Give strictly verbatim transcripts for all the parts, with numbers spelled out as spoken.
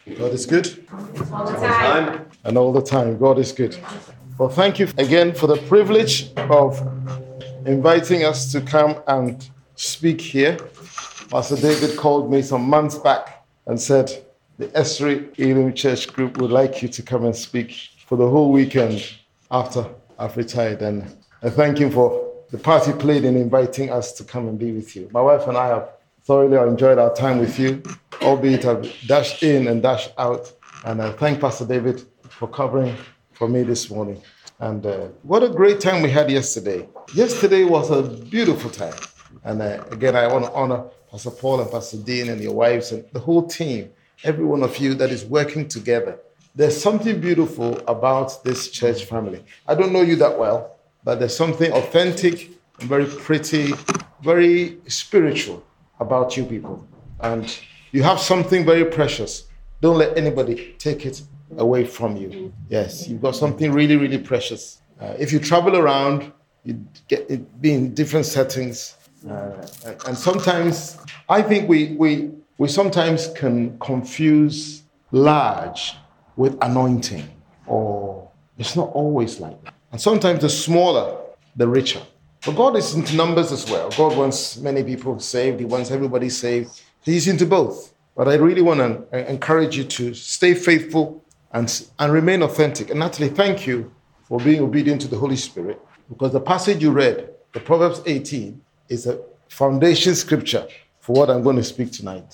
God is good. All the time. And all the time. God is good. Well, thank you again for the privilege of inviting us to come and speak here. Pastor David called me some months back and said, the Esri Elim Church Group would like you to come and speak for the whole weekend after I've retired. And I thank him for the part he played in inviting us to come and be with you. My wife and I have thoroughly enjoyed our time with you, albeit I've dashed in and dashed out. And I thank Pastor David for covering for me this morning. And uh, what a great time we had yesterday. Yesterday was a beautiful time. And uh, again, I want to honor Pastor Paul and Pastor Dean and your wives and the whole team, every one of you that is working together. There's something beautiful about this church family. I don't know you that well, but there's something authentic and very pretty, very spiritual about you people. And you have something very precious. Don't let anybody take it away from you. Yes, you've got something really, really precious. Uh, if you travel around, you get it, be in different settings. Uh, and, and sometimes, I think we, we, we sometimes can confuse large with anointing. Or it's not always like that. And sometimes the smaller, the richer. But God is into numbers as well. God wants many people saved. He wants everybody saved. He's into both. But I really want to encourage you to stay faithful and, and remain authentic. And Natalie, thank you for being obedient to the Holy Spirit, because the passage you read, the Proverbs eighteen, is a foundation scripture for what I'm going to speak tonight.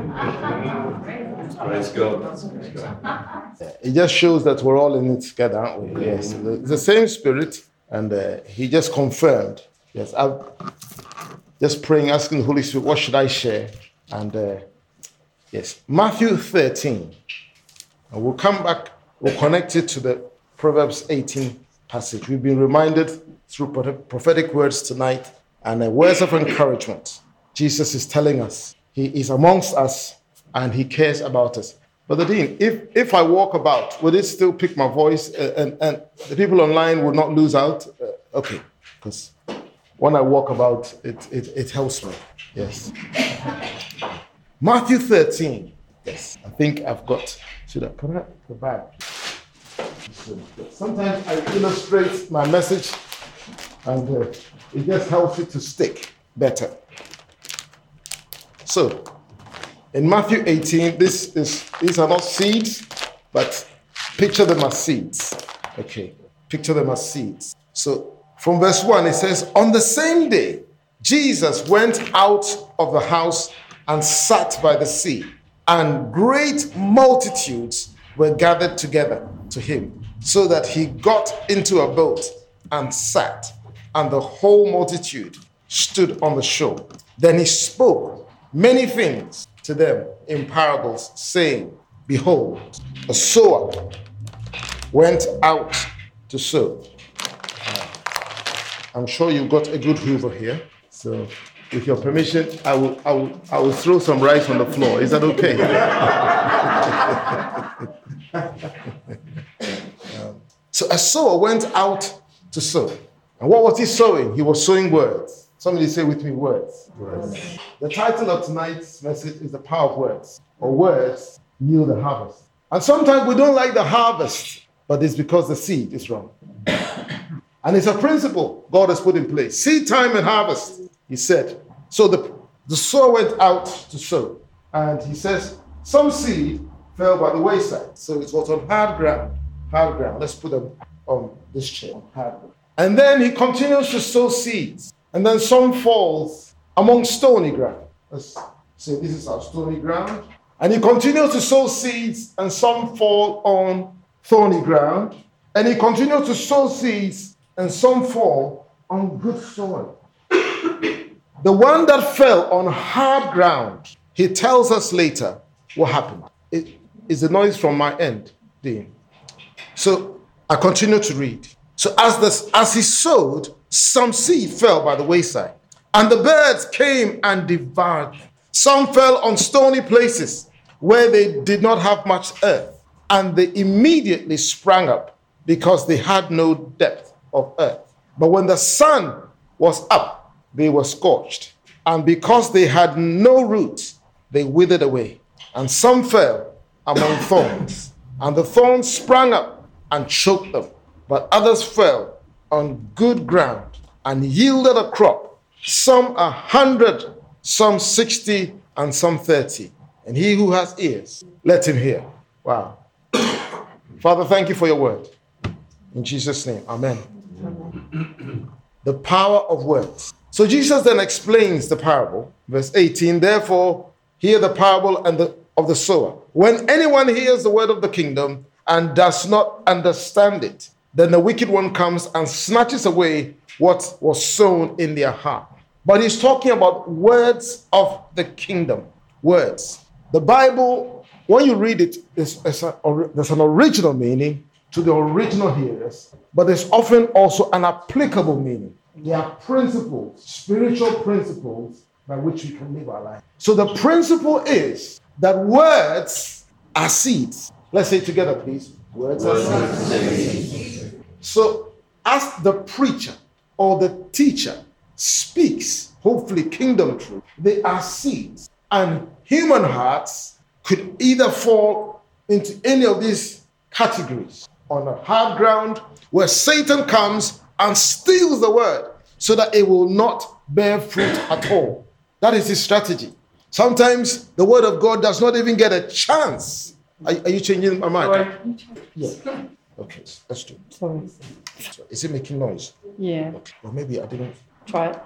Praise God. It just shows that we're all in it together, aren't we? Yes. It's the same Spirit, and uh, he just confirmed. Yes, I'm just praying, asking the Holy Spirit, what should I share? And uh, yes, Matthew thirteen. And we'll come back, we'll connect it to the Proverbs eighteen passage. We've been reminded through prophetic words tonight and uh, words of encouragement. Jesus is telling us he is amongst us and he cares about us. Brother Dean, if, if I walk about, would it still pick my voice uh, and, and the people online would not lose out? Uh, okay, because when I walk about, it, it, it helps me. Yes. Matthew thirteen. Yes, I think I've got, should I, can I go back? Sometimes I illustrate my message and uh, it just helps it to stick better. So, in Matthew eighteen, this is these are not seeds, but picture them as seeds. Okay, picture them as seeds. So, from verse one, it says, on the same day, Jesus went out of the house and sat by the sea, and great multitudes were gathered together to him, so that he got into a boat and sat, and the whole multitude stood on the shore. Then he spoke many things to them in parables, saying, behold, a sower went out to sow. I'm sure you've got a good hoover here. So with your permission, I will, I will, I will throw some rice on the floor. Is that okay? um, so a sower went out to sow. And what was he sowing? He was sowing words. Somebody say with me, words. Words. The title of tonight's message is The Power of Words, or Words Yield the Harvest. And sometimes we don't like the harvest, but it's because the seed is wrong. And it's a principle God has put in place. Seed time and harvest, he said. So the, the sower went out to sow. And he says, some seed fell by the wayside. So it was on hard ground. Hard ground. Let's put them on this chair. Hard ground. And then he continues to sow seeds. And then some falls among stony ground. Let's say this is our stony ground. And he continues to sow seeds, and some fall on thorny ground. And he continues to sow seeds, and some fall on good soil. The one that fell on hard ground, he tells us later what happened. It is the noise from my end, Dean. So I continue to read. So as, this, as he sowed, some seed fell by the wayside, and the birds came and devoured them. Some fell on stony places where they did not have much earth, and they immediately sprang up because they had no depth of earth. But when the sun was up, they were scorched, and because they had no roots, they withered away. And some fell among thorns, and the thorns sprang up and choked them. But others fell on good ground and yielded a crop, some a hundred, some sixty, and some thirty. And he who has ears, let him hear. Wow. Father, thank you for your word. In Jesus' name, amen. Amen. The power of words. So Jesus then explains the parable, verse eighteen, therefore hear the parable and the, of the sower. When anyone hears the word of the kingdom and does not understand it, then the wicked one comes and snatches away what was sown in their heart. But he's talking about words of the kingdom. Words. The Bible, when you read it, it's, it's a, there's an original meaning to the original hearers, but there's often also an applicable meaning. There are principles, spiritual principles by which we can live our life. So the principle is that words are seeds. Let's say it together, please. Words are seeds. So as the preacher or the teacher speaks, hopefully kingdom truth, they are seeds. And human hearts could either fall into any of these categories on a hard ground where Satan comes and steals the word so that it will not bear fruit at all. That is his strategy. Sometimes the word of God does not even get a chance. Are, are you changing my mind? Yeah. Okay, let's do it. Sorry. So is it making noise? Yeah. Okay. Well, maybe I didn't. Try it.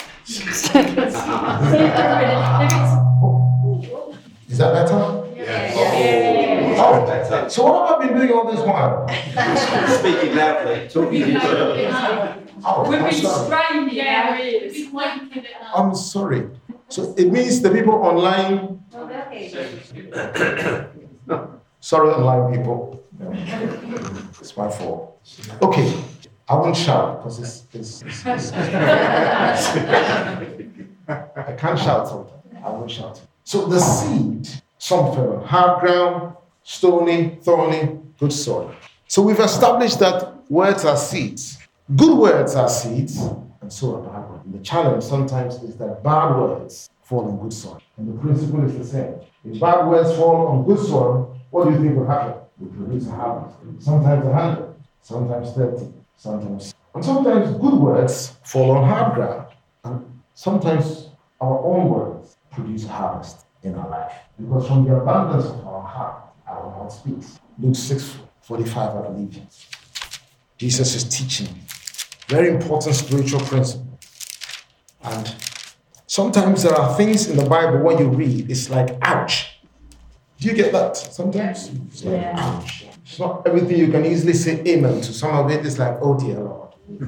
Is that better? Yeah. Yeah. Oh, better. So what have I been doing all this while? Speaking loudly, talking Oh, We've I'm been sorry. straining our ears. I'm sorry. So it means the people online. Sorry, online people. It's my fault. Okay, I won't shout because it's, it's, it's, it's, it's I can't shout sometimes. I won't shout. So the seed, some fell on hard ground, stony, thorny, good soil. So we've established that words are seeds. Good words are seeds, and so are bad words. And the challenge sometimes is that bad words fall on good soil. And the principle is the same. If bad words fall on good soil, what do you think will happen? We produce a harvest. Sometimes a hundred, sometimes thirty, sometimes. And sometimes good words fall on hard ground. And sometimes our own words produce a harvest in our life. Because from the abundance of our heart, our mouth speaks. Luke six forty-five, I believe. Jesus is teaching very important spiritual principle. And sometimes there are things in the Bible when you read, it's like, ouch. Do you get that? Sometimes it's like, Yeah. ouch. It's not everything you can easily say amen to. Some of it is like, oh dear Lord.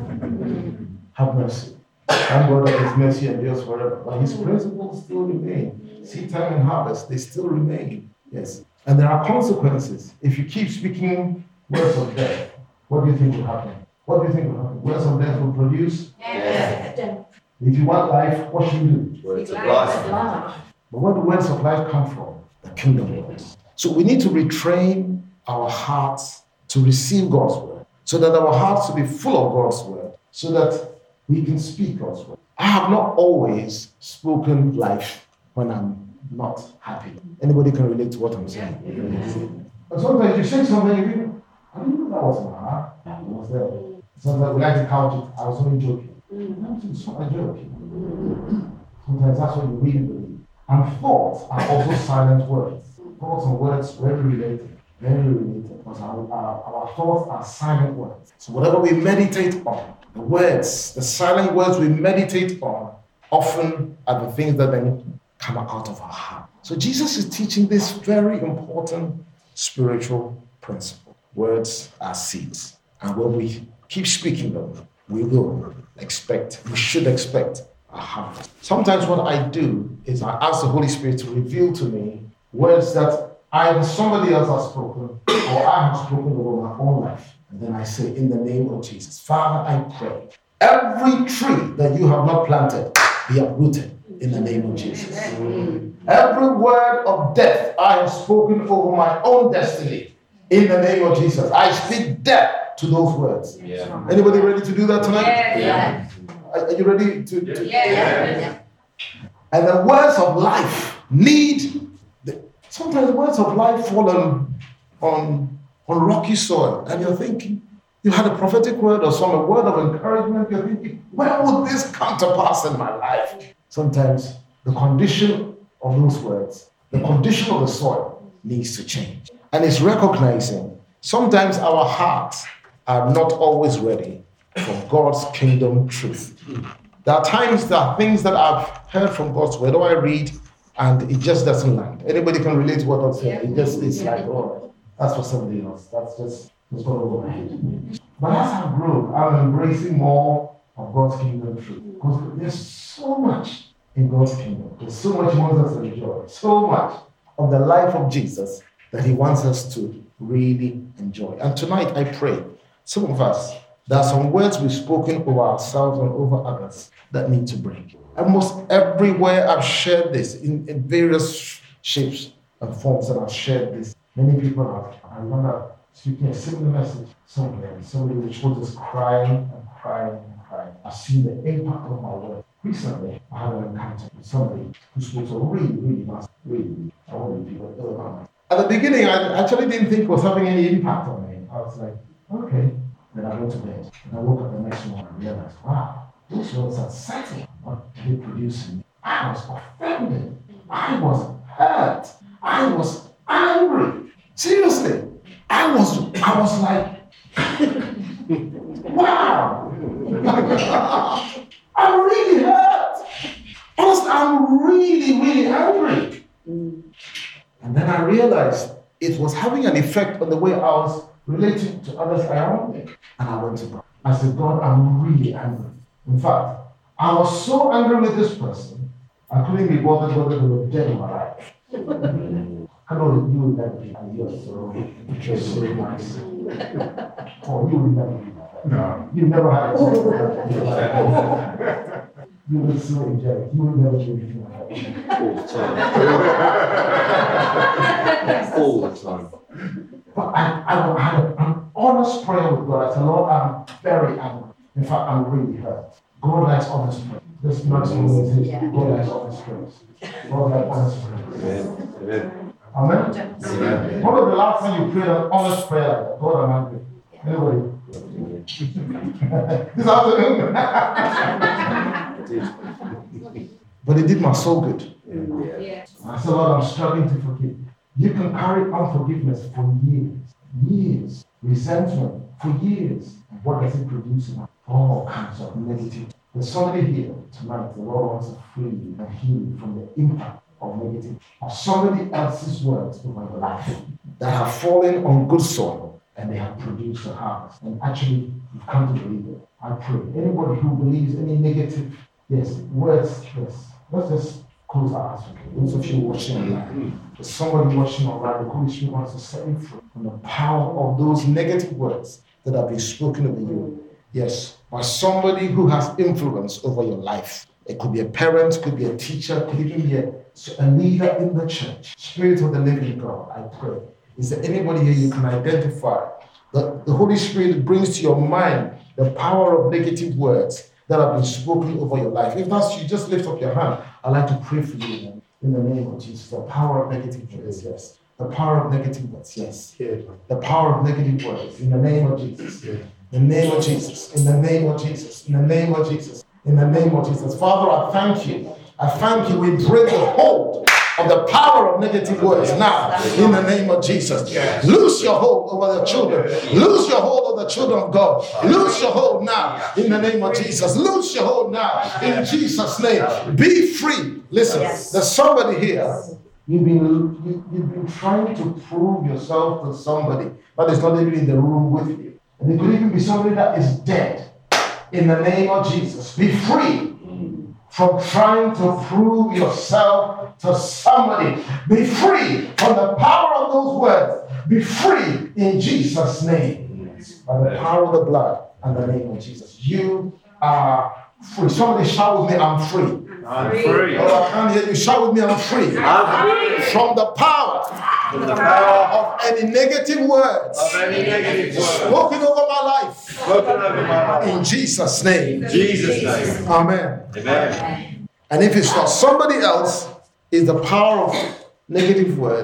Have mercy. Thank God that his mercy endures forever. But his principles still remain. Seed time and harvest, they still remain. Yes. And there are consequences. If you keep speaking words of death, what do you think will happen? What do you think will happen? Words of death will produce? Yes. If you want life, what should you do? words of life. But where do words of life come from? The kingdom words. So we need to retrain our hearts to receive God's word, so that our hearts will be full of God's word, so that we can speak God's word. I have not always spoken life when I'm not happy. Anybody can relate to what I'm saying? And sometimes you say something, you think, I didn't know that was in my heart. It was there. Sometimes we like to count it. I was only joking. It's not a joke. Sometimes that's what you really believe. And thoughts are also silent words. Thoughts and words very related. Very related. Because our, our, our thoughts are silent words. So whatever we meditate on, the words, the silent words we meditate on, often are the things that then come out of our heart. So Jesus is teaching this very important spiritual principle. Words are seeds. And when we keep speaking them, we will expect, we should expect a harvest. Sometimes what I do is I ask the Holy Spirit to reveal to me words that either somebody else has spoken or I have spoken over my own life. And then I say, in the name of Jesus, Father, I pray, every tree that you have not planted be uprooted in the name of Jesus. Every word of death I have spoken over my own destiny, in the name of Jesus. I speak death to those words. Yeah. Anybody ready to do that tonight? Yeah. Yeah. Are, are you ready to? to Yeah. Yeah. And the words of life need the, Sometimes words of life fall on, on, on rocky soil, and you're thinking, you had a prophetic word or some a word of encouragement, you're thinking, when would this come to pass in my life? Sometimes the condition of those words, the condition of the soil needs to change. And it's recognizing sometimes our hearts are not always ready for God's kingdom truth. There are times there are things that I've heard from God's word, or I read, and it just doesn't land. Anybody can relate to what I'm saying. It just is like, oh, that's for somebody else. That's just that's what over my head. But as I've grown, I'm embracing more of God's kingdom truth. Because there's so much in God's kingdom. There's so much He wants us to enjoy. So much of the life of Jesus that He wants us to really enjoy. And tonight I pray, some of us, there are some words we've spoken over ourselves and over others that need to break. Almost everywhere I've shared this in, in various shapes and forms that I've shared this. Many people have. I remember speaking a similar message somewhere, and somebody which was just crying and crying and crying. I've seen the impact of my word. Recently, I had an encounter with somebody who spoke so really, really nice, really, I want to be ill about it. At the beginning, I actually didn't think it was having any impact on me. I was like, okay. Then I went to bed, and I woke up the next morning and realized, wow, those words are setting. What did they produce in me? I was offended. I was hurt. I was angry. Seriously. I was, I was like, wow. I'm really hurt. Honestly, I'm really, really angry. And then I realized it was having an effect on the way I was relating to others around me. And I went to God. I said, God, I'm really angry. In fact, I was so angry with this person, I couldn't be bothered whether they were dead or alive. I know that you will never be like yours, so you're so nice. Oh, you will never be like that. No. You never had a You will so angelic. You will never do anything like that. All the time. All the time. But I, I had an honest prayer with God. I said, Lord, I'm very angry. In fact, I'm really hurt. God likes honest prayer. This maximum is yeah. God likes honest prayers. God likes honest prayers. Amen. Amen. Amen. What was the last time you prayed an honest prayer like that? God, I'm angry. Anybody? This afternoon. But it did my soul good. Yeah. I said, Lord, I'm struggling to forgive. You can carry unforgiveness for years, years, resentment for years. And what does it produce in us? All kinds of negative. There's somebody here tonight, the Lord wants to free you and heal you from the impact of negative, of somebody else's words over your life that have fallen on good soil and they have produced a harvest. And actually, you've come to believe it. I pray. Anybody who believes any negative, yes, words, yes, let's just close our eyes. Okay? Those of you watching online, there's somebody watching online, the Holy Spirit wants to set you free from the power of those negative words that have been spoken over you. Yes, by somebody who has influence over your life. It could be a parent, could be a teacher, could even be a, a leader in the church. Spirit of the living God, I pray. Is there anybody here you can identify that the Holy Spirit brings to your mind the power of negative words that have been spoken over your life? If that's you, just lift up your hand. I'd like to pray for you in the name of Jesus. The power of negative words, yes. The power of negative words, yes. The power of negative words, in the name of Jesus. In the name of Jesus. In the name of Jesus. In the name of Jesus. In the name of Jesus. Father, I thank you. I thank you. We break the hold of the power of negative words now in the name of Jesus. Loose your hold over the children. Loose your hold over the children of God. Loose your hold now in the name of Jesus. Loose your hold now in Jesus' name. Be free. Listen, there's somebody here. You've been, you, you've been trying to prove yourself to somebody that is not even in the room with you. And it could even be somebody that is dead. In the name of Jesus, be free from trying to prove yourself to somebody. Be free from the power of those words. Be free in Jesus' name. By the power of the blood and the name of Jesus. You are free. Somebody shout with me, I'm free. I'm free. Oh, I can't hear you. Shout with me, I'm free. I'm free. From the power, From the power of any negative words of any negative words spoken over my life. spoken over my life. In Jesus' name. In Jesus' name. Amen. Amen. And if it's not somebody else, it's the power of negative words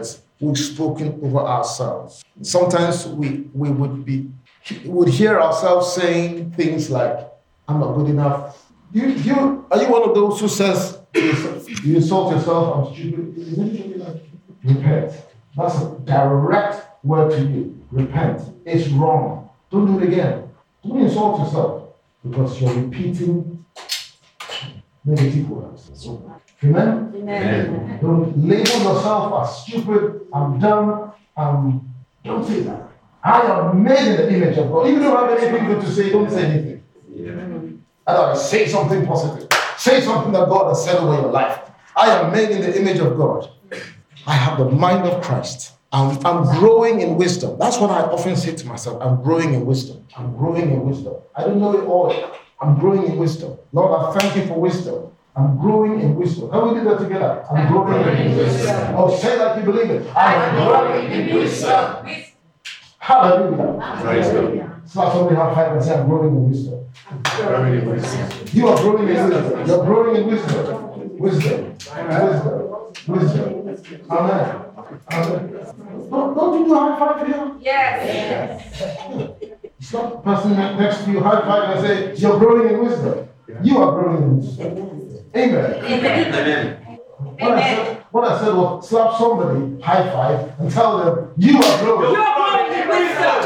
we've spoken over ourselves. Sometimes we, we would be would hear ourselves saying things like, I'm not good enough. You, you, are you one of those who says, you insult yourself, I'm stupid? Is anybody like, repent. That's a direct word to you. Repent. It's wrong. Don't do it again. Don't insult yourself because you're repeating negative words. Amen? Amen. Don't label yourself as stupid, I'm dumb, um, don't say that. I am made in the image of God. Even if you don't have anything good to say, don't say anything. Yeah. Otherwise, say something positive. Say something that God has said over your life. I am made in the image of God. I have the mind of Christ. I'm, I'm growing in wisdom. That's what I often say to myself. I'm growing in wisdom. I'm growing in wisdom. I don't know it all. I'm growing in wisdom. Lord, I thank you for wisdom. I'm growing in wisdom. How we do that together? I'm growing in wisdom. Oh, say like you believe it. I'm growing in wisdom. Hallelujah. Praise God. Slap somebody high five and say, I'm growing in wisdom. Growing in wisdom. You are growing in wisdom. You're growing in wisdom. Wisdom. Wisdom. Wisdom. Amen. Amen. Don't, don't you do high five here? Yes. Stop the person next to you, high five and say, you're growing in wisdom. You are growing in wisdom. Amen. Amen. Amen. What I said, what I said was slap somebody, high five, and tell them, you are growing. You're growing in wisdom.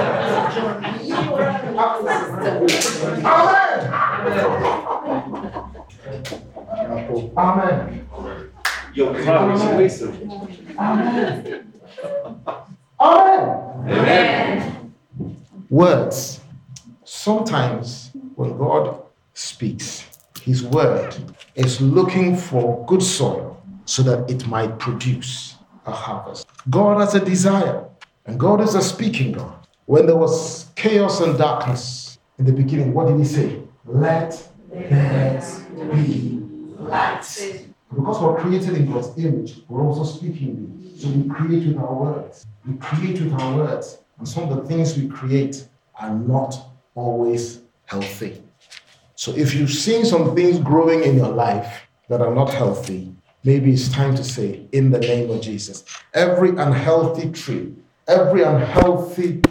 Amen. Amen. You're growing in wisdom. Amen. Amen. Amen. Words. Sometimes when God speaks, his word is looking for good soil so that it might produce a harvest. God has a desire, and God is a speaking God. When there was chaos and darkness in the beginning, what did he say? Let there be light. Because we're created in God's image, we're also speaking. So we create with our words. We create with our words. And some of the things we create are not always healthy. So if you've seen some things growing in your life that are not healthy, maybe it's time to say, in the name of Jesus, every unhealthy tree, every unhealthy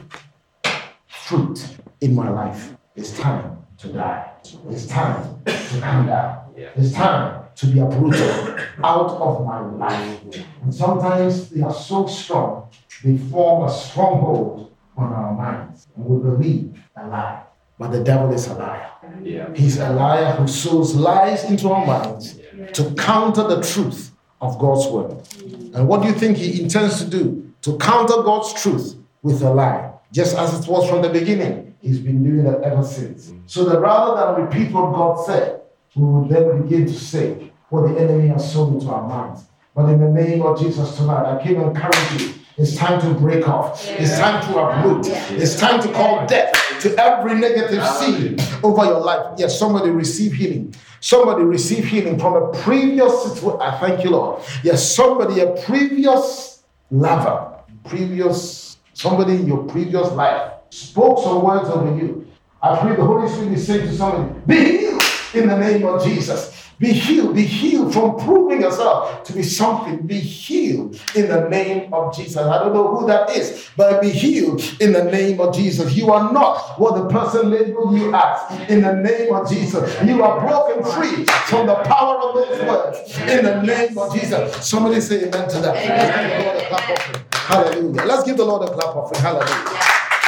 fruit in my life, it's time to die. It's time to come down. It's time to be uprooted out of my life. And sometimes they are so strong, they form a stronghold on our minds. And we believe a lie. But the devil is a liar. Yeah. He's a liar who sows lies into our minds to counter the truth of God's word. And what do you think he intends to do? To counter God's truth with a lie. Just as it was from the beginning, he's been doing that ever since. So that rather than repeat what God said, we will then begin to say what the enemy has sown into our minds. But in the name of Jesus tonight, I came and encourage you. It's time to break off. Yeah. It's time to uproot. Yeah. It's time to call death to every negative seed over your life. Yes, somebody receive healing. Somebody receive healing from a previous situation. I thank you, Lord. Yes, somebody, a previous lover, previous, somebody in your previous life spoke some words over you. I pray the Holy Spirit is saying to somebody, be healed in the name of Jesus. Be healed, be healed from proving yourself to be something. Be healed in the name of Jesus. I don't know who that is, but be healed in the name of Jesus. You are not what the person labeled you as. In the name of Jesus, you are broken free from the power of those words. In the name of Jesus. Somebody say amen to that. Let's give the Lord a clap offering. Hallelujah. Let's give the Lord a clap offering. Hallelujah.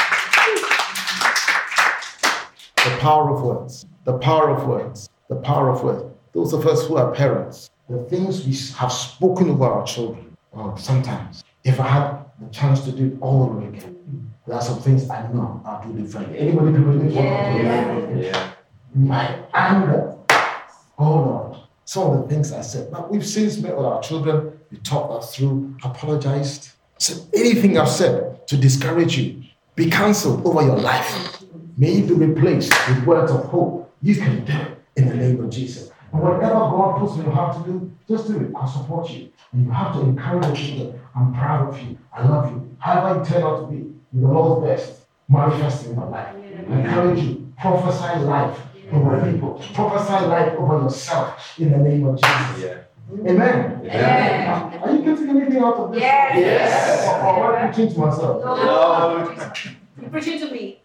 The power of words. The power of words. The power of words. Those of us who are parents, the things we have spoken over our children, well, sometimes, if I had the chance to do it all over again, there are some things I know I'll do differently. Anybody can relate? Yeah. Yeah. My anger. Oh Lord. Some of the things I said. Now, we've since met with our children. We talked us through, apologized. So anything I've said to discourage you, be cancelled over your life. May it be replaced with words of hope. You can do it in the name of Jesus. And whatever God puts in your heart to do, just do it. I'll support you. And you have to encourage you. I'm proud of you. I love you. However you turn out to be, you're the Lord's best. Manifest in your life. I encourage you. Prophesy life over people. Prophesy life over yourself in the name of Jesus. Yeah. Amen. Amen. Are you getting anything out of this? Yes. Yes. Or, or am I preaching to myself? No. You're preaching to me.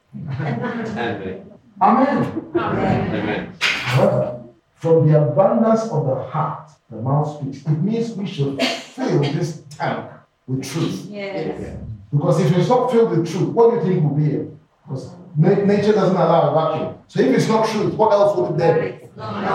Amen. Amen. Amen. Amen. However, from the abundance of the heart, the mouth speaks. It means we should fill this tank with truth. Yes. Because if it's not filled with truth, what do you think will be here? Because na- nature doesn't allow a vacuum. So if it's not truth, what else would it there be?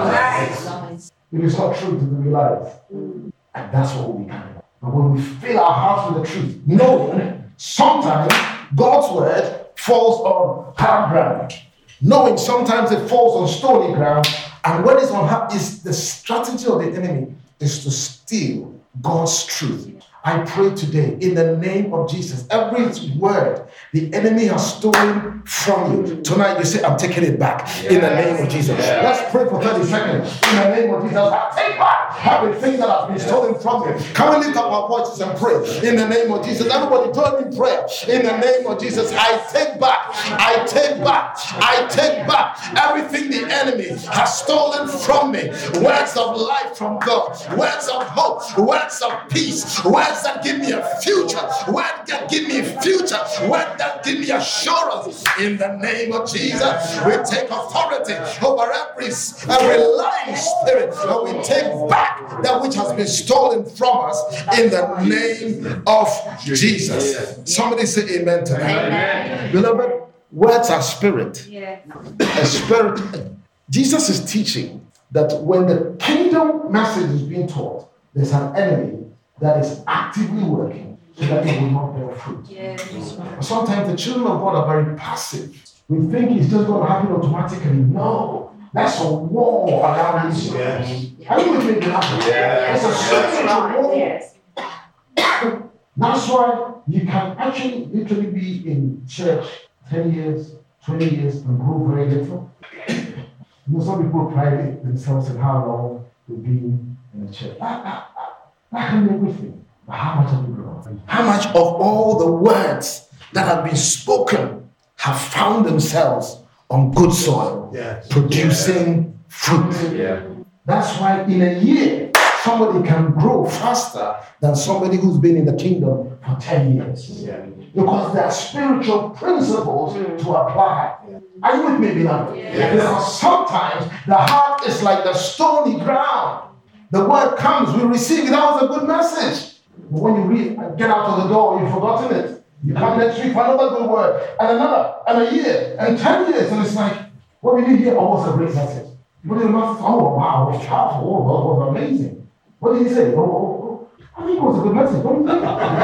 Lies. If it's not truth, it will be lies. And that's what we become. But when we fill our hearts with the truth, knowing sometimes God's word falls on hard ground. Knowing sometimes it falls on stony ground. And when it's on hard, is the strategy of the enemy is to steal God's truth. I pray today in the name of Jesus, every word the enemy has stolen from you, tonight you say, I'm taking it back in the name of Jesus. Yes. Let's pray for thirty seconds. In the name of Jesus, I take back everything that has been stolen from you. Can we lift up our voices and pray in the name of Jesus? Everybody join in prayer. In the name of Jesus, I take back, I take back, I take back everything the enemy has stolen from me. Words of life from God, words of hope, words of peace, words that give me a future, words that give me a future, words that give me assurance. In the name of Jesus, we take authority over every, every lying spirit, and we take back that which has been stolen from us in the name of Jesus. Somebody say amen to that. Amen. Beloved, words are spirit. Yeah. A spirit. Jesus is teaching that when the kingdom message is being taught, there's an enemy that is actively working so that it will not bear fruit. Yes. But sometimes the children of God are very passive. We think it's just going to happen automatically. No, that's a war around you. Yes. Are you with me? Beloved? Yes. It's a spiritual war. Yes. That's why you can actually literally be in church ten years, twenty years, and grow very little. You know, some people pride themselves in how long they've been in the church. That, that, that, that can be everything. But how much have you grown? How much of all the words that have been spoken have found themselves on good soil, Yes. producing fruit? Yeah. That's why in a year, somebody can grow faster than somebody who's been in the kingdom for ten years. Yeah. Because there are spiritual principles to apply. Are you with me, beloved? Yes. Because sometimes the heart is like the stony ground. The word comes, we receive it. That was a good message. But when you read and get out of the door, you've forgotten it. You come next week for another good word, and another, and a year, and ten years, and it's like, what did you hear? Oh, what's a great message? What did the message? Oh, wow, it was powerful. Oh, well, it was amazing. What did he say? Oh, oh, oh. I think it was a good message. What do you think?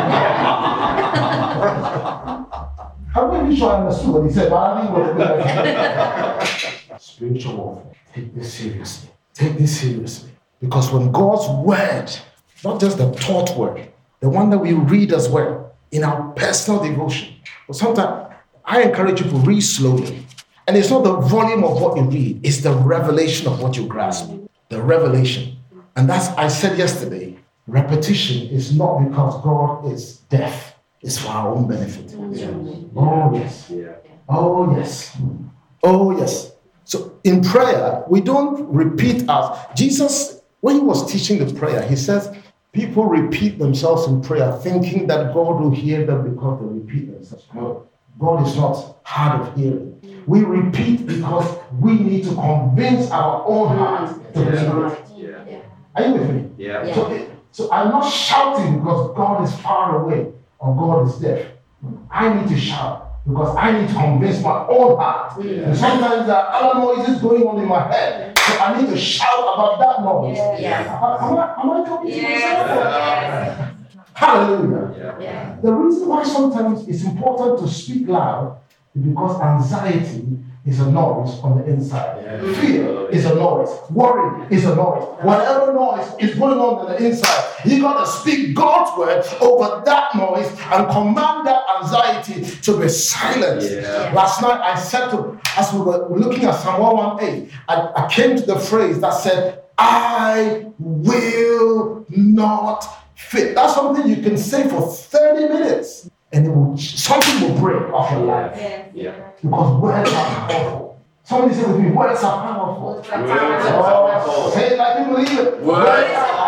I'm not even sure I understood what he said, but I think it was a good message. Spiritual warfare. Take this seriously. Take this seriously. Because when God's word, not just the taught word, the one that we read as well in our personal devotion, but sometimes I encourage you to read slowly. And it's not the volume of what you read, it's the revelation of what you grasp. The revelation. And that's, I said yesterday, repetition is not because God is deaf, it's for our own benefit. Yeah. Oh, yes. Yeah. Oh, yes. Oh, yes. So in prayer, we don't repeat us. Jesus, when he was teaching the prayer, he says, people repeat themselves in prayer thinking that God will hear them because they repeat themselves. No, God is not hard of hearing. We repeat because we need to convince our own heart to believe it. Yeah. Are you with me? Yeah. So, it- so I'm not shouting because God is far away or God is deaf. I need to shout because I need to convince my own heart. Yeah. And sometimes there are other noises going on in my head. So I need to shout about that noise. Yes. Am I, am I, am I talking to myself? Yes. Hallelujah. Yeah. Yeah. The reason why sometimes it's important to speak loud is because anxiety is a noise on the inside. Yeah. Fear is a noise. Worry is a noise. Whatever noise is going on on the inside, you got to speak God's word over that noise and command that anxiety to be silenced. Yeah. Last night I said to, as we were looking at Psalm one eighteen, I, I came to the phrase that said, I will not fit. That's something you can say for thirty minutes and it will, something will break off your life. Yes. Yeah. Because words are powerful. Somebody say with me, words are powerful. Words are powerful. Oh, say it like you believe it. Words are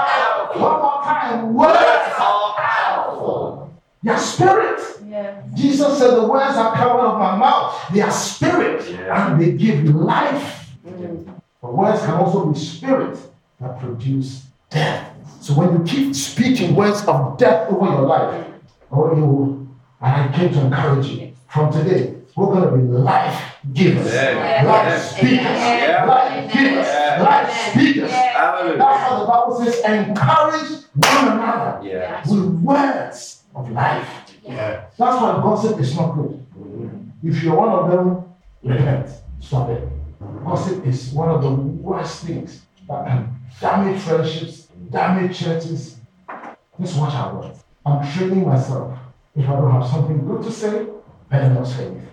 One more time. Words are powerful. They are spirit. Yeah. Jesus said the words that come out of my mouth, they are spirit and they give life. But words can also be spirit that produce death. So when you keep speaking words of death over your life, oh, you, and I came to encourage you, from today, we're going to be life givers, Yeah. life speakers, Yeah. life givers, Yeah. life speakers. Hallelujah. That's what the Bible says, encourage one another Yeah. with words of life. Yeah. That's why gossip is not good. If you're one of them, repent. Stop it. Gossip is one of the worst things that can damage friendships, damage churches. Just watch our words. I'm training myself. If I don't have something good to say, better not say it.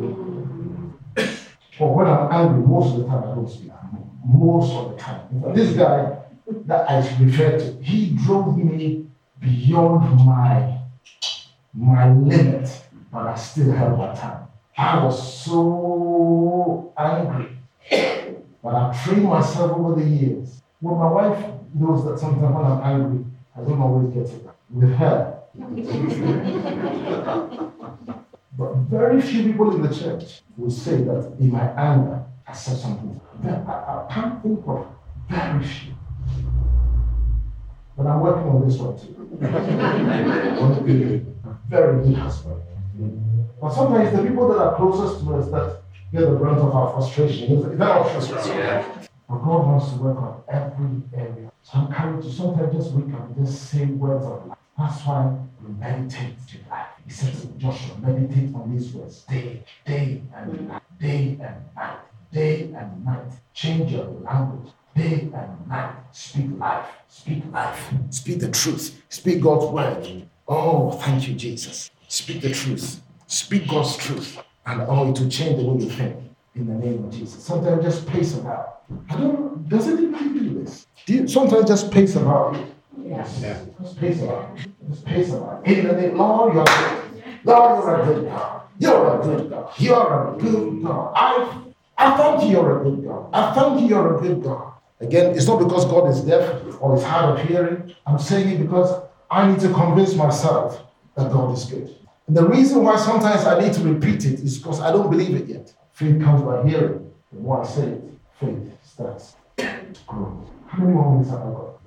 Or when I'm angry, most of the time I don't speak. Most of the time. In fact, this guy that I referred to, he drove me beyond my my limit, but I still held my tongue. I was so angry. But I've trained myself over the years. Well, my wife knows that sometimes when I'm angry, I don't always get it with her. But very few people in the church will say that in my anger, I said something. I, I can't think of very few. But I'm working on this one too. I want to be a very good husband. But sometimes the people that are closest to us that get the brunt of our frustration. Is that not frustration? Yeah. But God wants to work on every area. So I'm encouraged to sometimes just wake up and just say words of life. That's why we meditate to life. He says to Joshua, meditate on these words day, day and night, day and night, day and night. Change your language. Day and night. Speak life. Speak life. Speak the truth. Speak God's word. Oh, thank you, Jesus. Speak the truth. Speak God's truth. And oh, it will change the way you think. In the name of Jesus. Sometimes just pace about. I don't know. Does anybody do this? Do you sometimes just pace about? Yes. Yeah. Just pace about. Just pace about. In the name, Lord, you're good. Lord, you're a good God. You're a good God. You're a good God. I, I thank you, you're a good God. I thank you, you're a good God. Again, it's not because God is deaf or is hard of hearing. I'm saying it because I need to convince myself that God is good. And the reason why sometimes I need to repeat it is because I don't believe it yet. Faith comes by hearing. The more I say it, faith starts to grow. How many more minutes have I got?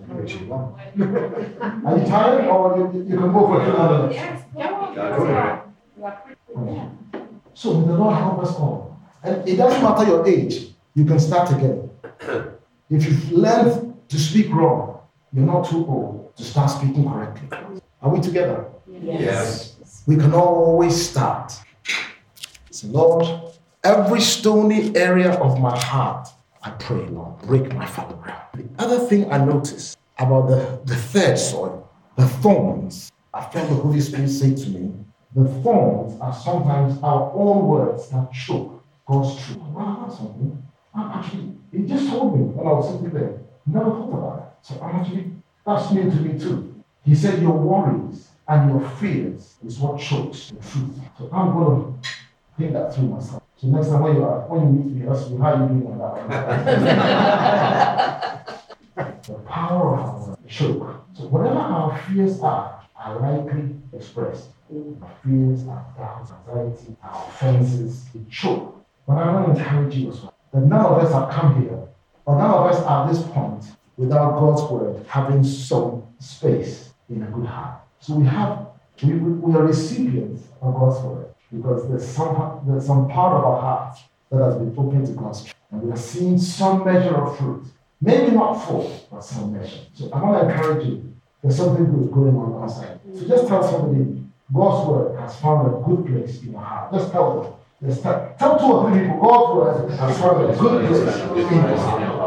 Are you tired or you, you can go for a few more minutes? Yes. Yeah. Okay. So may the Lord help us all. And it doesn't matter your age, you can start again. If you've learned to speak wrong, you're not too old to start speaking correctly. Are we together? Yes. We can always start. So Lord, every stony area of my heart, I pray, Lord, break my fallow ground. The other thing I noticed about the, the third soil, the thorns, I felt the Holy Spirit say to me, the thorns are sometimes our own words that choke God's truth. Wow, that's something. I'm actually, he just told me when I was sitting there. Never thought about it. So I'm actually, that's new to me too. He said your worries and your fears is what chokes the truth. So I'm going to think that through myself. So next time when you are, when you meet me, ask me how you doing on that. The power of our choke. So whatever our fears are, are likely expressed. Our fears, our doubts, anxiety, our offenses, the choke. But I want to encourage you as well that none of us have come here, or none of us at this point, without God's word having some space in a good heart. So we have, we, we are recipients of God's word because there's some, there's some part of our heart that has been open to God's truth. And we are seeing some measure of fruit. Maybe not full, but some measure. So I want to encourage you. There's something good going on outside. So just tell somebody, God's word has found a good place in your heart. Just tell them. Just tell, tell two or three people, God's word has found a good place in your heart.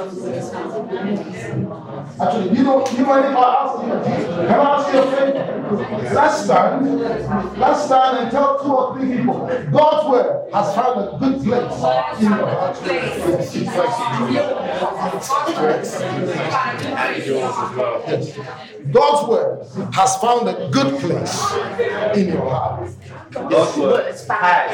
Actually, you know, you mind if I ask you, can I ask you a favor? Let's stand, let's stand and tell two or three people, God's word has found a good place in your heart. God's word has found a good place in your heart. God's word has found.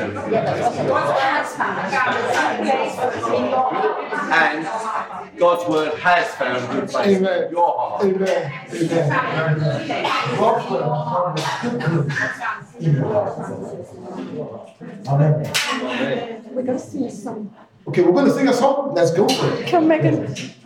And God's word has found good place in your heart. Amen. Amen. God's word has found good place in your heart. Amen. We're going to sing a song. Okay, we're going to sing a song. Let's go for it. Come, Megan.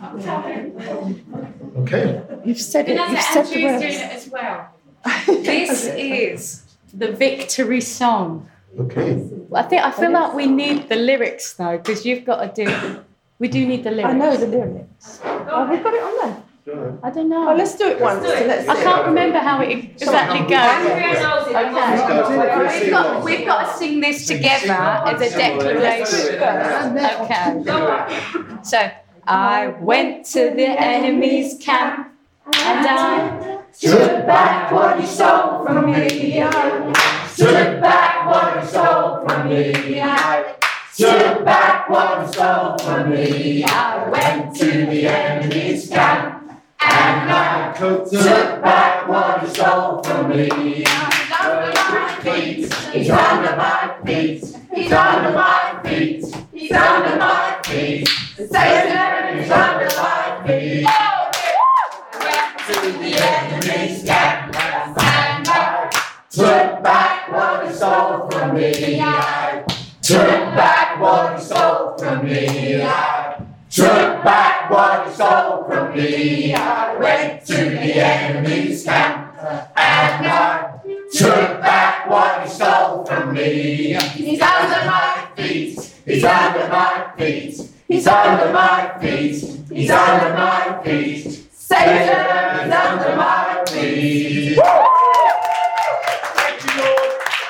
Okay. You've said it. Can I You've say said the Andrew's words. doing it as well? This is the victory song. Okay. I think I feel like we need the lyrics though, because you've got to do. We do need the lyrics. I know the lyrics. Oh, we've got it on there. I don't know. Oh, let's do it once. So let's I see. can't remember how it exactly goes. Okay. We've got, we've got to sing this together as a declaration. Okay. So, I went to the enemy's camp and I took back what he stole from me. I took back what he stole from me. I took back what he stole from me. I went to the enemy's camp. And I took back what he stole from me. He's under my feet. He's under my feet. He's under my feet. He's under my feet. Satan is under my feet. Went to the enemy's camp. And I took back what he stole from me. I took back what he stole from me. I took back what he stole from me. I went to the enemy's camp and I took back what he stole from me. He's under my feet. He's under my feet. He's under my feet. He's under my feet. Satan is under my feet. Thank you, Lord.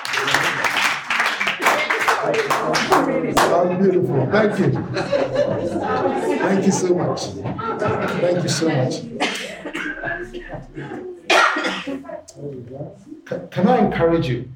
Oh, beautiful. Thank you. Thank you so much. Thank you so much. Can, can I encourage you?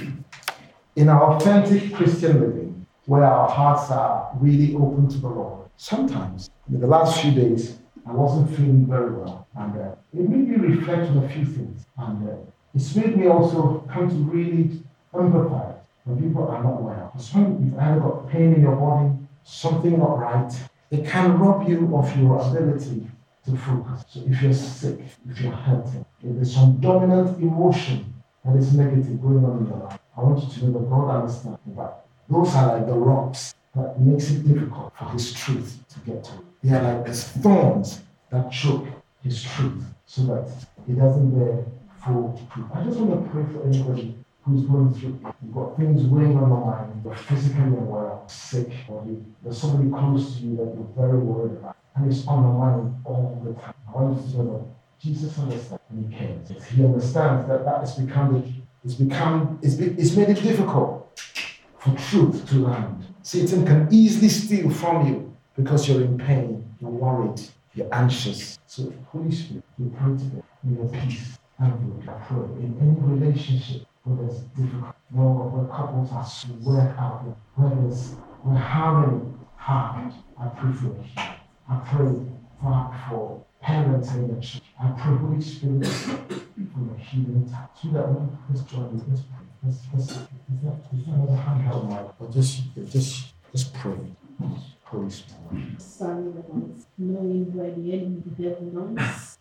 In our authentic Christian living, where our hearts are really open to the Lord, sometimes, in the last few days, I wasn't feeling very well. And uh, it made me reflect on a few things. And uh, it's made me also come to really empathize when people are not well. Because when you've either got pain in your body, something not right, it can rob you of your ability to focus. So if you're sick, if you're hurting, if there's some dominant emotion that is negative going on in your life, I want you to know that God understands that those are like the rocks that makes it difficult for His truth to get to. They are like the thorns that choke His truth so that it doesn't bear full fruit. I just want to pray for anybody who's going through, you've got things weighing on your mind, you're physically unwell, sick, or you, there's somebody close to you that you're very worried about, and it's on your mind all the time. I want you to know that Jesus understands and He cares. He understands that that has become, it's become, it's, be, it's made it difficult for truth to land. Satan can easily steal from you because you're in pain, you're worried, you're anxious. So, Holy Spirit, we pray today in your peace and we pray in any relationship where there's difficult, Lord, where couples are to work out, where there's where harmony happened. I pray for you. I pray for, for parents in the church. I pray, Holy Spirit, for the healing time. So that when let's join me, let's pray. Let's, let's, is that, is that another handheld mic? Or just, just, just pray. Holy Spirit. Son of knowing where the enemy, the devil knows,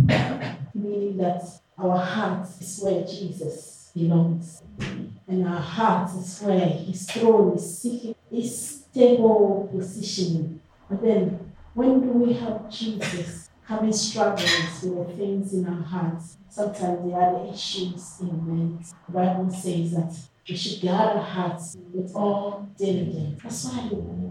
meaning that our heart is where Jesus belongs, and our heart is where His throne is seeking His stable positioning. But then, when do we have Jesus having struggles with the things in our hearts? Sometimes there are the issues in men. The Bible says that we should guard our hearts with all diligence. That's why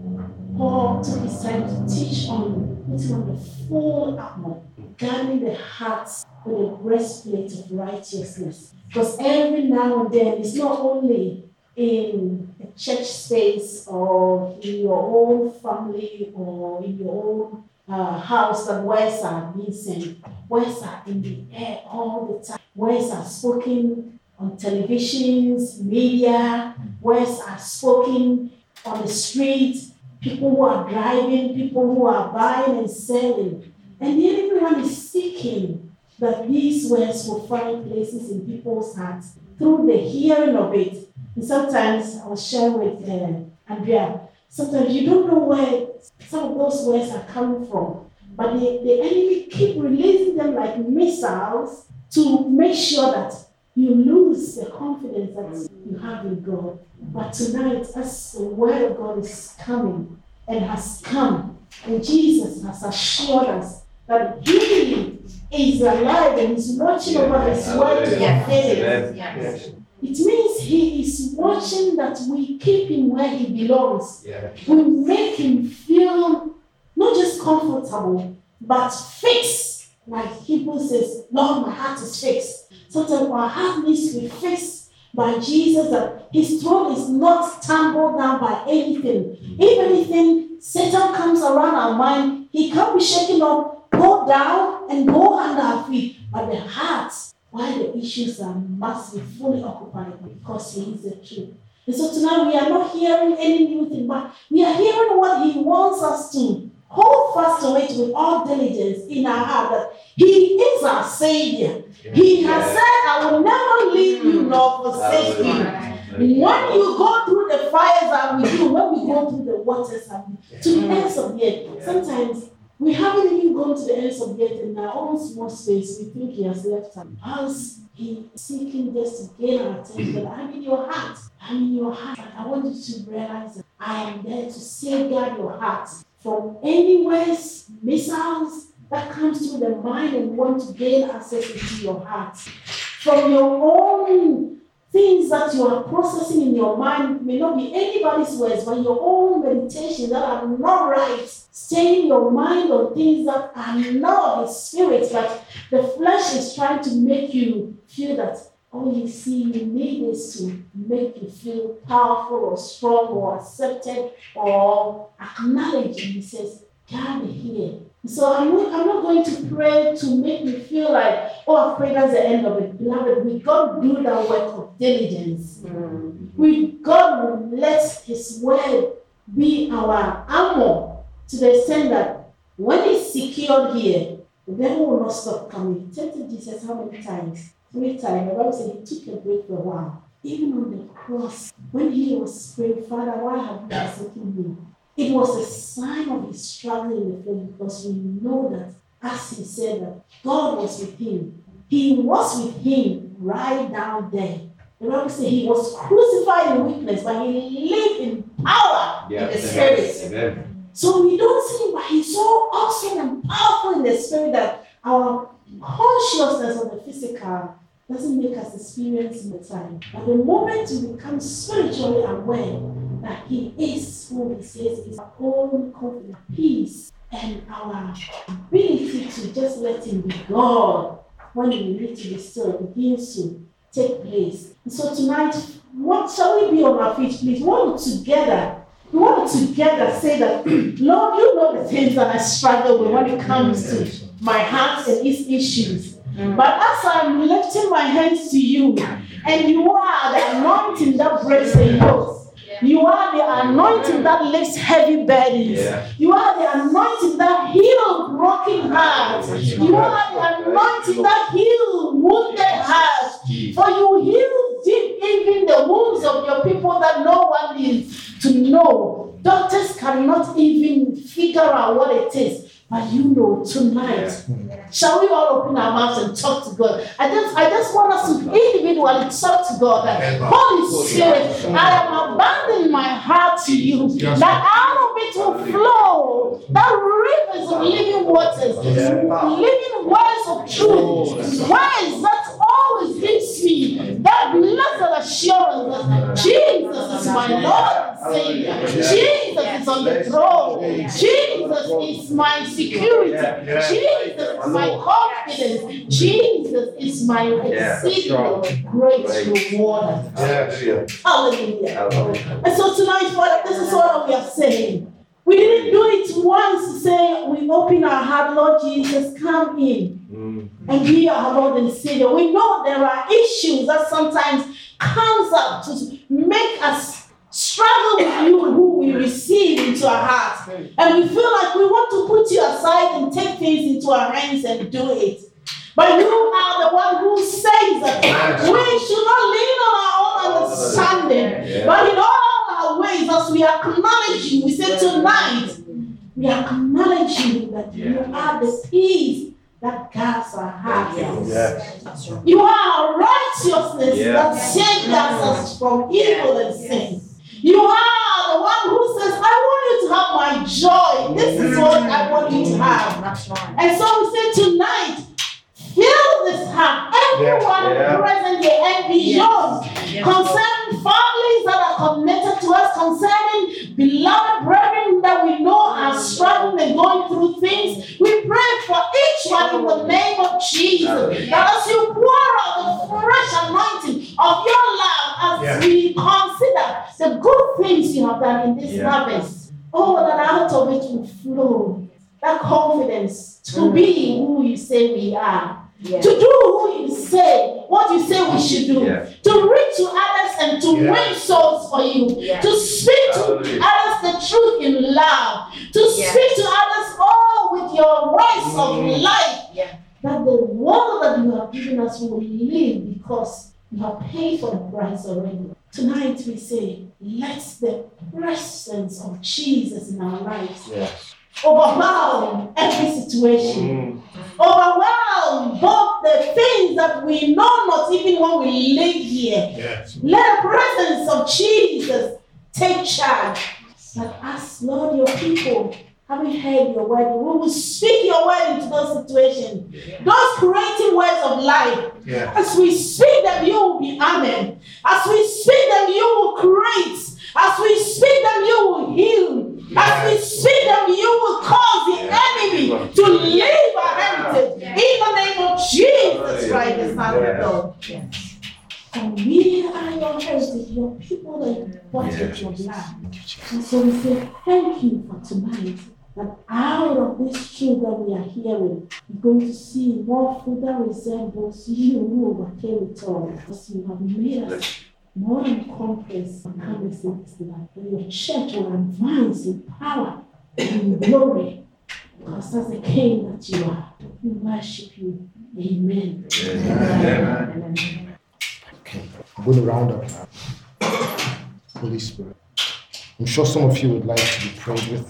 Paul took his time to teach on putting on the full armor, guarding the hearts with a breastplate of righteousness. Because every now and then, it's not only in a church space or in your own family or in your own uh, house that words are being sent. Words are in the air all the time. Words are spoken on televisions, media. Words are spoken on the street. People who are driving, people who are buying and selling. And everyone is seeking that these words will find places in people's hearts. through the hearing of it. And sometimes I was sharing with uh, Andrea, sometimes you don't know where some of those words are coming from, but the, the enemy keep releasing them like missiles to make sure that you lose the confidence that you have in God. But tonight, as the word of God is coming and has come, and Jesus has assured us that He is alive and is watching over His word to fulfill it. Yes. It means He is watching that we keep Him where He belongs. Yeah. We make Him feel not just comfortable, but fixed. Like Hebrews says, Lord, my heart is fixed. Sometimes our heart needs to be fixed by Jesus, that His throne is not tumbled down by anything. If anything, Satan comes around our mind, he can't be shaken up, go down and go under our feet. But the heart, why the issues are must be fully occupied, because He is the truth. And so tonight we are not hearing any new thing, but we are hearing what He wants us to hold fast to it with all diligence in our heart, that He is our Savior. He has said, I will never leave you nor forsake you. When you go through the fires, I will do. When we go through the waters, I will. To the ends of the earth. Sometimes we haven't even gone to the ends of the earth in our own small space. We think He has left us. Because He is seeking just to gain our attention. I'm in your heart. I'm in your heart. I want you to realize that I am there to safeguard your heart from any words, missiles that comes through the mind and want to gain access into your heart. From your own things that you are processing in your mind, may not be anybody's words, but your own meditation that are not right. Staying your mind on things that are not of the spirit, but the flesh is trying to make you feel that all you see you need is to make you feel powerful or strong or accepted or acknowledged. And He says, God here. So I'm not, I'm not going to pray to make me feel like, oh, I pray that's the end of it. Beloved, we got to do that work of diligence. Mm-hmm. We God will let His word be our armor to the extent that when it's secured here, the devil will not stop coming. He tempted Jesus how many times? Three times. The Bible said He took a break for a while. Even on the cross, when He was praying, Father, why have you forsaken me? It was a sign of His struggle in the faith, because we know that, as He said, that God was with Him. He was with Him right down there. The Bible says He was crucified in weakness, but He lived in power yeah, in the Spirit. Amen. So we don't see Him, but He's so awesome and powerful in the Spirit that our consciousness of the physical doesn't make us experience in the time. But the moment we become spiritually aware that He is who He says is, our own confidence, peace, and our ability to just let Him be God when we need to be still begins to take place. And so tonight, what shall we be on our feet, please? We want to together, we want to together say that, Lord, you know the things that I struggle with when it comes to my heart and its issues. Mm. But as I'm lifting my hands to you, and you are the anointing that breaks the yokes, you are the anointing that lifts heavy burdens, yeah. You are the anointing that heals broken hearts, you are the anointing that heals wounded hearts, for you heal deep even the wounds of your people that no one needs to know. Doctors cannot even figure out what it is. But you know, tonight, yeah. Shall we all open our mouths and talk to God? I just, I just want us to individually talk to God. That, Holy Spirit, I am abandoning my heart to you. That out of it will flow that rivers of living waters, living words of truth, words that always gives me that blessed assurance that Jesus is my Lord and Savior. Jesus is on the throne. Jesus is my security. Jesus is my confidence. Jesus is my exceedingly great rewarder. Hallelujah. And so tonight, Father, this is what we are saying. We didn't do it once to say we open our heart, Lord Jesus, come in mm-hmm. and be our Lord and Savior. We know there are issues that sometimes comes up to make us struggle with you, who we receive into our hearts. And we feel like we want to put you aside and take things into our hands and do it. But you are the one who says that we should not lean on our own understanding, Yeah. but in all our ways, as we acknowledge you, we say tonight, we acknowledge you that you are the peace that guards our hearts. Yes. You are our righteousness Yeah. that saves us from evil and sin. You are the one who says, I want you to have my joy. This is what I want you to have. That's right. And so we say tonight, fill this heart, everyone Yeah. present here and beyond, concerning families that are connected to us, concerning beloved brethren that we know are struggling and going through things. We pray for each one in the name of Jesus, that as you pour out the fresh anointing of your love, as Yeah. we consider the good things you have done in this Yeah. harvest, oh, that out of it will flow that confidence to be who you say we are. Yeah. To do who you say, what you say we should do, Yeah. to reach to others and to Yeah. win souls for you, Yeah. to speak to Hallelujah. others the truth in love, to Yeah. speak to others all with your words of Mm. life, Yeah. that the world that you have given us will live because you have paid for the price already. Tonight we say, let the presence of Jesus in our lives Yes. overwhelm every situation. Mm. Overwhelm both the things that we know not even when we live here. Yes. Let the presence of Jesus take charge. That as Lord, your people, having heard your word, we will speak your word into those situations. Those creating words of life. Yeah. As we speak them, you will be honored. As we speak them, you will create. As we speak them, you will heal. As we speak them, you will cause the enemy to leave our heritage. In the name of Jesus Christ, the Son of God. And we are your heritage, your people that you bought with your blood. And so we say thank you for tonight. That out of this truth that we are hearing, we're going to see more fruit that resembles you who overcame it all. Because you have made us more than conquerors and comers in this life. And your church will advance in power and in glory. Because that's the king that you are. We worship you. Amen. Amen. Okay, I'm going to round up now. Holy Spirit. I'm sure some of you would like to be prayed with.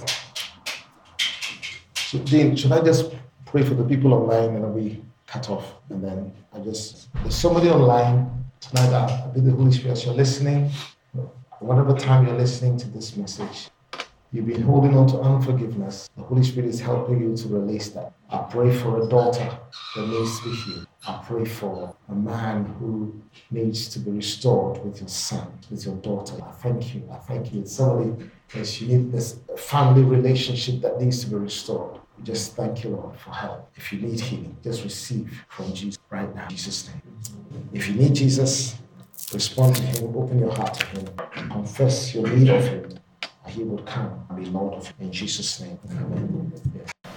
So, Dean, should I just pray for the people online and then we cut off? And then I just, there's somebody online tonight that I bid the Holy Spirit as you're listening, whatever time you're listening to this message, you've been holding on to unforgiveness. The Holy Spirit is helping you to release that. I pray for a daughter that needs to be healed. I pray for a man who needs to be restored with your son, with your daughter. I thank you. I thank you. It's somebody that you need this family relationship that needs to be restored. We just thank you, Lord, for help. If you need healing, just receive from Jesus right now, in Jesus' name. If you need Jesus, respond to him, open your heart to him, confess your need of him, and he will come and be Lord of you. In Jesus' name. Amen. Yes.